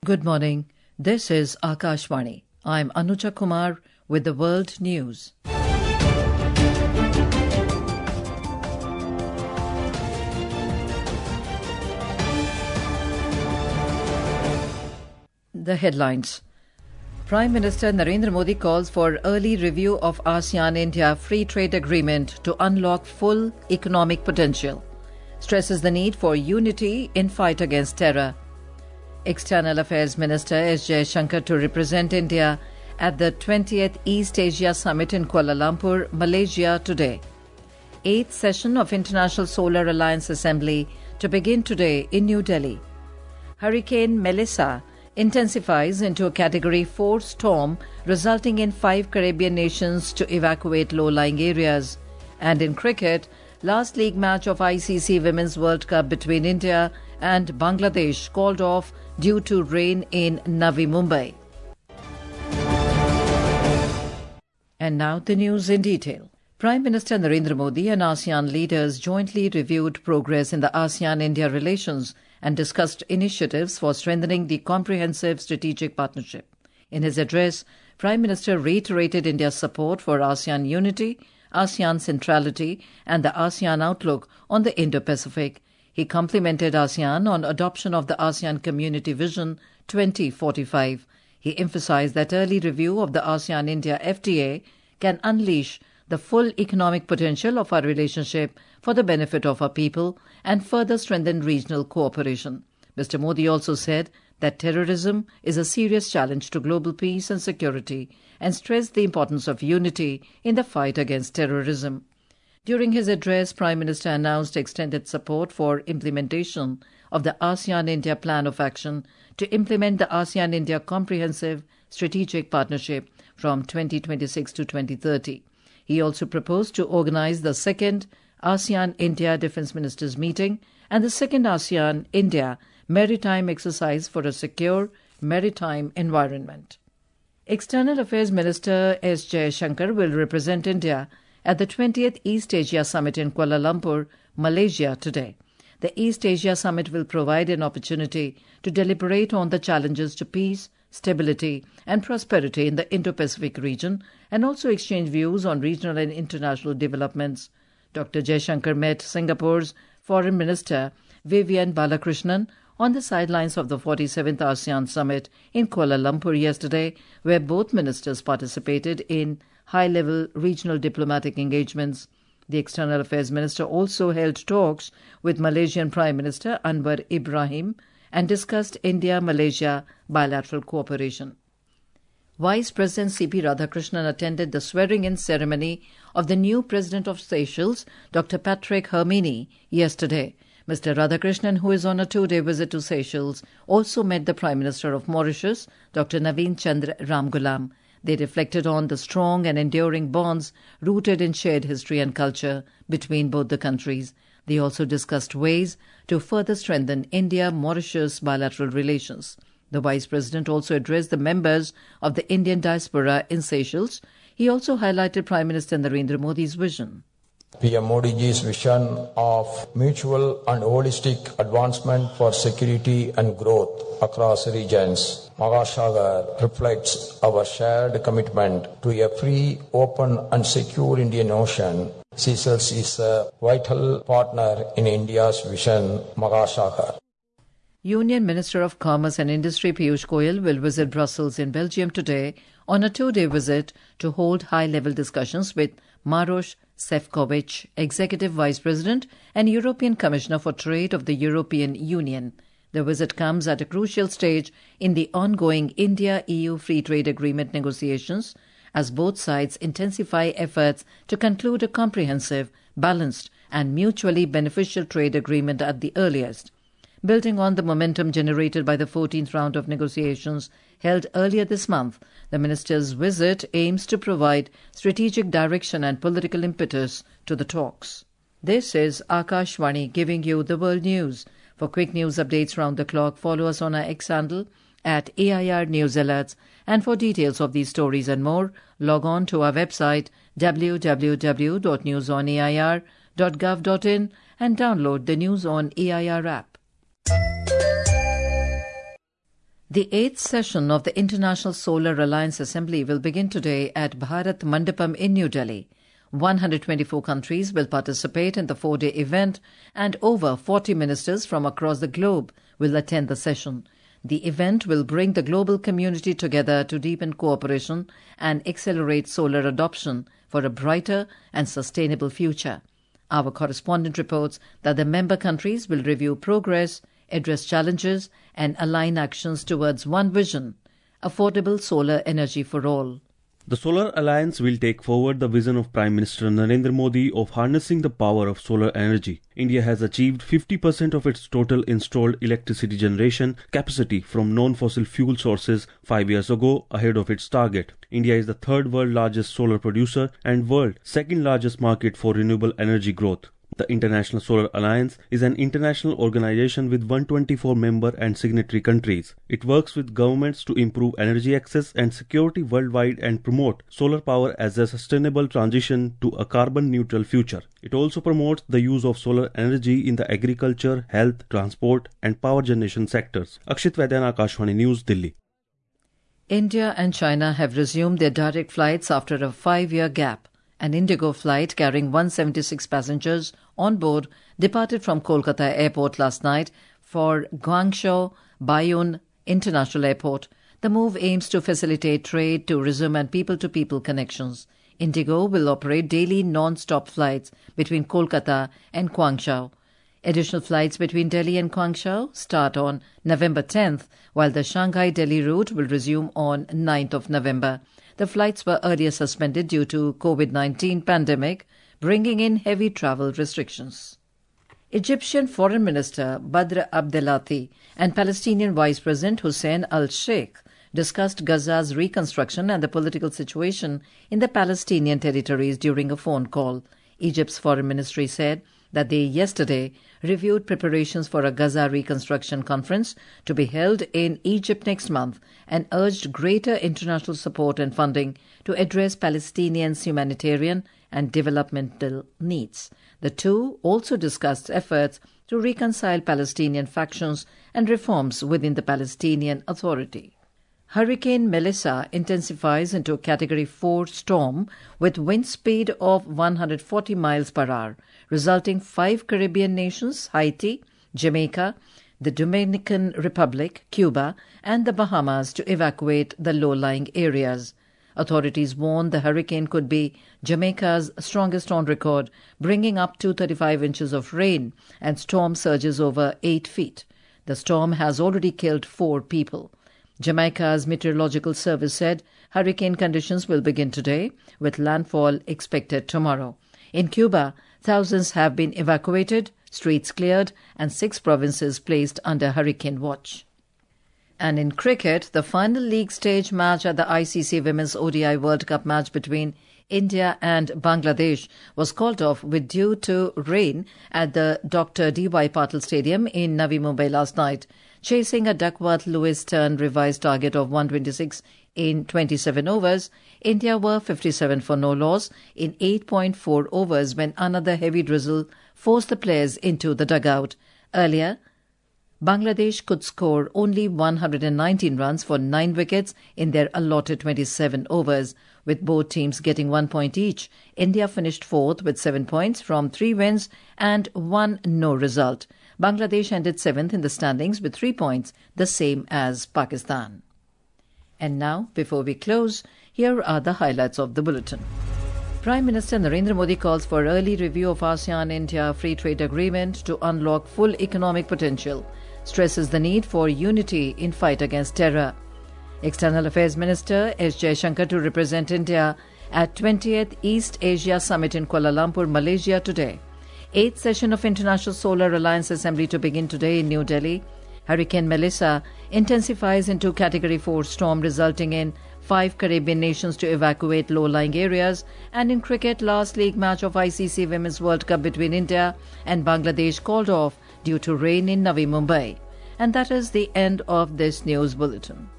Good morning. This is Akashvani. I'm Anuja Kumar with the World News. The headlines. Prime Minister Narendra Modi calls for early review of ASEAN-India Free Trade Agreement to unlock full economic potential. Stresses the need for unity in fight against terror. External Affairs Minister S. Jaishankar to represent India at the 20th East Asia Summit in Kuala Lumpur, Malaysia today. 8th session of International Solar Alliance Assembly to begin today in New Delhi. Hurricane Melissa intensifies into a Category 4 storm, resulting in 5 Caribbean nations to evacuate low-lying areas. And in cricket, last league match of ICC Women's World Cup between India and Bangladesh called off due to rain in Navi Mumbai. And now the news in detail. Prime Minister Narendra Modi and ASEAN leaders jointly reviewed progress in the ASEAN-India relations and discussed initiatives for strengthening the comprehensive strategic partnership. In his address, Prime Minister reiterated India's support for ASEAN unity, ASEAN centrality and the ASEAN outlook on the Indo-Pacific. He complimented ASEAN on adoption of the ASEAN Community Vision 2045. He emphasized that early review of the ASEAN-India FTA can unleash the full economic potential of our relationship for the benefit of our people and further strengthen regional cooperation. Mr. Modi also said that terrorism is a serious challenge to global peace and security and stressed the importance of unity in the fight against terrorism. During his address, Prime Minister announced extended support for implementation of the ASEAN-India Plan of Action to implement the ASEAN-India Comprehensive Strategic Partnership from 2026 to 2030. He also proposed to organize the second ASEAN-India Defence Ministers meeting and the second ASEAN-India Maritime Exercise for a Secure Maritime Environment. External Affairs Minister S. Jaishankar will represent India at the 20th East Asia Summit in Kuala Lumpur, Malaysia today. The East Asia Summit will provide an opportunity to deliberate on the challenges to peace, stability and prosperity in the Indo-Pacific region and also exchange views on regional and international developments. Dr. Jaishankar met Singapore's Foreign Minister Vivian Balakrishnan on the sidelines of the 47th ASEAN Summit in Kuala Lumpur yesterday, where both ministers participated in high-level regional diplomatic engagements. The External Affairs Minister also held talks with Malaysian Prime Minister Anwar Ibrahim and discussed India-Malaysia bilateral cooperation. Vice President C.P. Radhakrishnan attended the swearing-in ceremony of the new President of Seychelles, Dr. Patrick Hermini, yesterday. Mr. Radhakrishnan, who is on a 2-day visit to Seychelles, also met the Prime Minister of Mauritius, Dr. Naveen Chandra Ramgoolam. They reflected on the strong and enduring bonds rooted in shared history and culture between both the countries. They also discussed ways to further strengthen India-Mauritius bilateral relations. The Vice President also addressed the members of the Indian diaspora in Seychelles. He also highlighted Prime Minister Narendra Modi's vision. PM Modi ji's vision of mutual and holistic advancement for security and growth across regions. Mahasagar reflects our shared commitment to a free, open and secure Indian Ocean. Seychelles is a vital partner in India's vision, Mahasagar. Union Minister of Commerce and Industry Piyush Goyal will visit Brussels in Belgium today on a 2-day visit to hold high-level discussions with Maroš Šefčovič, Executive Vice President and European Commissioner for Trade of the European Union. The visit comes at a crucial stage in the ongoing India-EU Free Trade Agreement negotiations as both sides intensify efforts to conclude a comprehensive, balanced and mutually beneficial trade agreement at the earliest. Building on the momentum generated by the 14th round of negotiations held earlier this month, the minister's visit aims to provide strategic direction and political impetus to the talks. This is Akashvani giving you the world news. For quick news updates round the clock, follow us on our X handle at AIR News Alerts. And for details of these stories and more, log on to our website www.newsonair.gov.in and download the News on AIR app. The 8th session of the International Solar Alliance Assembly will begin today at Bharat Mandapam in New Delhi. 124 countries will participate in the 4-day event and over 40 ministers from across the globe will attend the session. The event will bring the global community together to deepen cooperation and accelerate solar adoption for a brighter and sustainable future. Our correspondent reports that the member countries will review progress, address challenges and align actions towards one vision, affordable solar energy for all. The Solar Alliance will take forward the vision of Prime Minister Narendra Modi of harnessing the power of solar energy. India has achieved 50% of its total installed electricity generation capacity from non-fossil fuel sources 5 years ago, ahead of its target. India is the third world largest solar producer and world second largest market for renewable energy growth. The International Solar Alliance is an international organization with 124 member and signatory countries. It works with governments to improve energy access and security worldwide and promote solar power as a sustainable transition to a carbon-neutral future. It also promotes the use of solar energy in the agriculture, health, transport and power generation sectors. Akshit Vaidyan, Akashvani News, Delhi. India and China have resumed their direct flights after a 5-year gap. An Indigo flight carrying 176 passengers on board departed from Kolkata Airport last night for Guangzhou Baiyun International Airport. The move aims to facilitate trade, tourism and people-to-people connections. Indigo will operate daily non-stop flights between Kolkata and Guangzhou. Additional flights between Delhi and Guangzhou start on November 10th, while the Shanghai-Delhi route will resume on 9th of November. The flights were earlier suspended due to COVID-19 pandemic, bringing in heavy travel restrictions. Egyptian Foreign Minister Badr Abdelati and Palestinian Vice President Hussein al-Sheikh discussed Gaza's reconstruction and the political situation in the Palestinian territories during a phone call. Egypt's foreign ministry said that they yesterday reviewed preparations for a Gaza reconstruction conference to be held in Egypt next month and urged greater international support and funding to address Palestinians' humanitarian and developmental needs. The two also discussed efforts to reconcile Palestinian factions and reforms within the Palestinian Authority. Hurricane Melissa intensifies into a Category 4 storm with wind speed of 140 miles per hour, resulting 5 Caribbean nations, Haiti, Jamaica, the Dominican Republic, Cuba, and the Bahamas to evacuate the low-lying areas. Authorities warn the hurricane could be Jamaica's strongest on record, bringing up to 35 inches of rain and storm surges over 8 feet. The storm has already killed 4 people. Jamaica's meteorological service said hurricane conditions will begin today, with landfall expected tomorrow. In Cuba, thousands have been evacuated, streets cleared, and 6 provinces placed under hurricane watch. And in cricket, the final league stage match at the ICC Women's ODI World Cup match between India and Bangladesh was called off due to rain at the Dr. D.Y. Patil Stadium in Navi Mumbai last night. Chasing a Duckworth-Lewis turn revised target of 126 in 27 overs, India were 57 for no loss in 8.4 overs when another heavy drizzle forced the players into the dugout. Earlier, Bangladesh could score only 119 runs for 9 wickets in their allotted 27 overs. With both teams getting 1 point each, India finished 4th with 7 points from 3 wins and 1 no result. Bangladesh ended 7th in the standings with 3 points, the same as Pakistan. And now, before we close, here are the highlights of the bulletin. Prime Minister Narendra Modi calls for early review of ASEAN-India Free Trade Agreement to unlock full economic potential, stresses the need for unity in fight against terror. External Affairs Minister S. Jaishankar to represent India at 20th East Asia Summit in Kuala Lumpur, Malaysia today. 8th session of International Solar Alliance Assembly to begin today in New Delhi. Hurricane Melissa intensifies into Category 4 storm, resulting in 5 Caribbean nations to evacuate low-lying areas. And in cricket, last league match of ICC Women's World Cup between India and Bangladesh called off due to rain in Navi Mumbai. And that is the end of this news bulletin.